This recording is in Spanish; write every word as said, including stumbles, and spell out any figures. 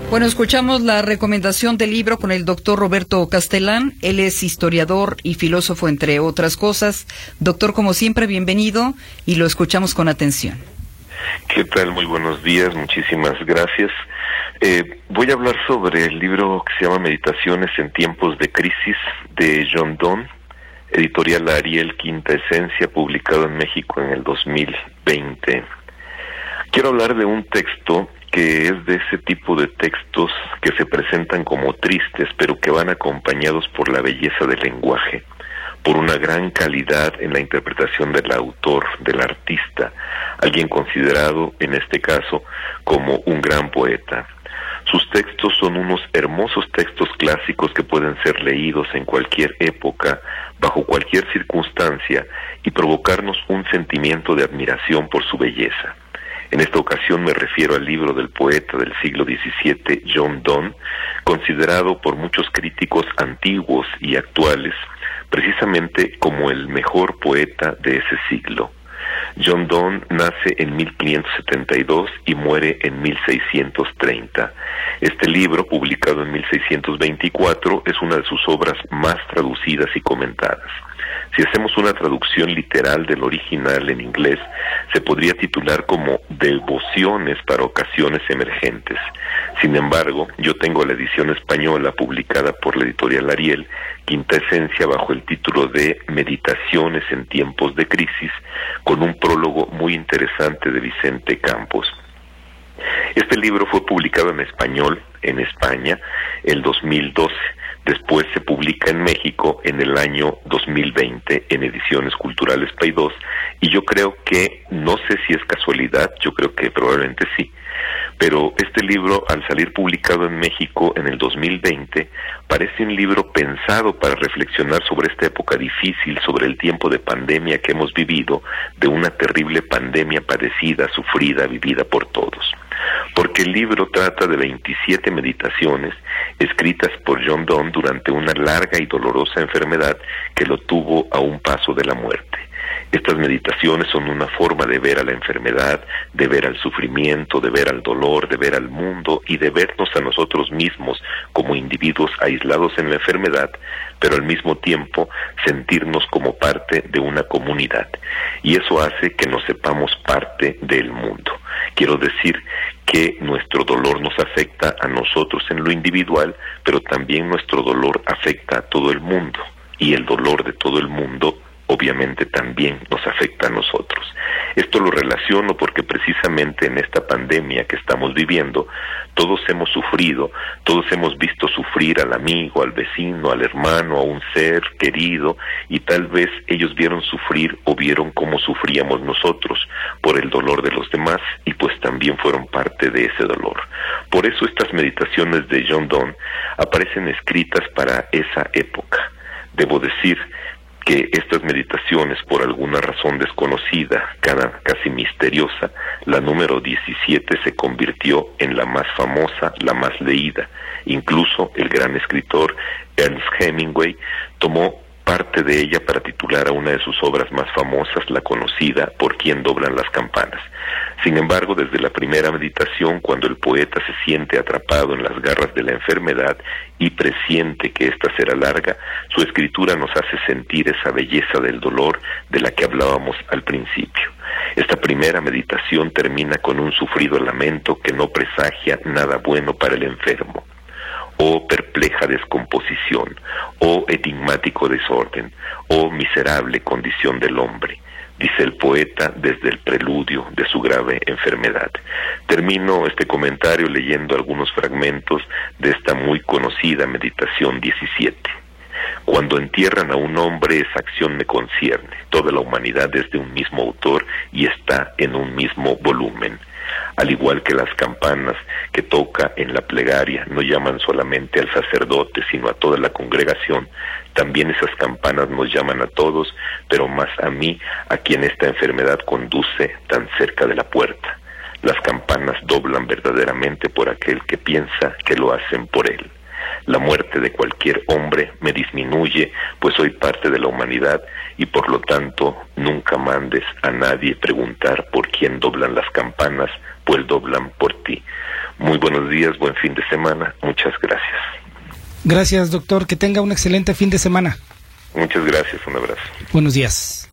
Bueno, escuchamos la recomendación del libro con el doctor Roberto Castelán. Él es historiador y filósofo, entre otras cosas. Doctor, como siempre, bienvenido y lo escuchamos con atención. ¿Qué tal? Muy buenos días, muchísimas gracias. Eh, voy a hablar sobre el libro que se llama Meditaciones en tiempos de crisis, de John Donne, editorial Ariel, Quinta Esencia, publicado en México en el dos mil veinte. Quiero hablar de un texto que es de ese tipo de textos que se presentan como tristes, pero que van acompañados por la belleza del lenguaje, por una gran calidad en la interpretación del autor, del artista, alguien considerado, en este caso, como un gran poeta. Sus textos son unos hermosos textos clásicos que pueden ser leídos en cualquier época, bajo cualquier circunstancia, y provocarnos un sentimiento de admiración por su belleza. En esta ocasión me refiero al libro del poeta del siglo diecisiete, John Donne, considerado por muchos críticos antiguos y actuales precisamente como el mejor poeta de ese siglo. John Donne nace en mil quinientos setenta y dos y muere en mil seiscientos treinta. Este libro, publicado en mil seiscientos veinticuatro, es una de sus obras más traducidas y comentadas. Si hacemos una traducción literal del original en inglés, se podría titular como Devociones para ocasiones emergentes. Sin embargo, yo tengo la edición española publicada por la editorial Ariel, Quinta Esencia, bajo el título de Meditaciones en tiempos de crisis, con un prólogo muy interesante de Vicente Campos. Este libro fue publicado en español en España el dos mil doce. Después se publica en México en el año dos mil veinte en Ediciones Culturales Paidós, y yo creo que, no sé si es casualidad, yo creo que probablemente sí, pero este libro, al salir publicado en México en el dos mil veinte, parece un libro pensado para reflexionar sobre esta época difícil, sobre el tiempo de pandemia que hemos vivido, de una terrible pandemia padecida, sufrida, vivida por todos. Porque el libro trata de veintisiete meditaciones escritas por John Donne durante una larga y dolorosa enfermedad que lo tuvo a un paso de la muerte. Estas meditaciones son una forma de ver a la enfermedad, de ver al sufrimiento, de ver al dolor, de ver al mundo y de vernos a nosotros mismos como individuos aislados en la enfermedad, pero al mismo tiempo sentirnos como parte de una comunidad. Y eso hace que nos sepamos parte del mundo. Quiero decir que nuestro dolor nos afecta a nosotros en lo individual, pero también nuestro dolor afecta a todo el mundo, y el dolor de todo el mundo obviamente también nos afecta a nosotros. Esto lo relaciono porque precisamente en esta pandemia que estamos viviendo, todos hemos sufrido, todos hemos visto sufrir al amigo, al vecino, al hermano, a un ser querido, y tal vez ellos vieron sufrir o vieron cómo sufríamos nosotros por el dolor de los demás, y pues también fueron parte de ese dolor. Por eso estas meditaciones de John Donne aparecen escritas para esa época. Debo decir que estas meditaciones, por alguna razón desconocida, cada, casi misteriosa, la número diecisiete se convirtió en la más famosa, la más leída. Incluso el gran escritor Ernest Hemingway tomó parte de ella para titular a una de sus obras más famosas, la conocida Por quién doblan las campanas. Sin embargo, desde la primera meditación, cuando el poeta se siente atrapado en las garras de la enfermedad y presiente que ésta será larga, su escritura nos hace sentir esa belleza del dolor de la que hablábamos al principio. Esta primera meditación termina con un sufrido lamento que no presagia nada bueno para el enfermo. Oh perpleja descomposición, oh enigmático desorden, oh miserable condición del hombre, dice el poeta desde el preludio de su grave enfermedad. Termino este comentario leyendo algunos fragmentos de esta muy conocida meditación diecisiete. Cuando entierran a un hombre, esa acción me concierne. Toda la humanidad es de un mismo autor y está en un mismo volumen. Al igual que las campanas que toca en la plegaria no llaman solamente al sacerdote, sino a toda la congregación, también esas campanas nos llaman a todos, pero más a mí, a quien esta enfermedad conduce tan cerca de la puerta. Las campanas doblan verdaderamente por aquel que piensa que lo hacen por él. La muerte de cualquier hombre me disminuye, pues soy parte de la humanidad, y por lo tanto nunca mandes a nadie preguntar por quién doblan las campanas, pues doblan por ti. Muy buenos días, buen fin de semana. Muchas gracias. Gracias, doctor. Que tenga un excelente fin de semana. Muchas gracias. Un abrazo. Buenos días.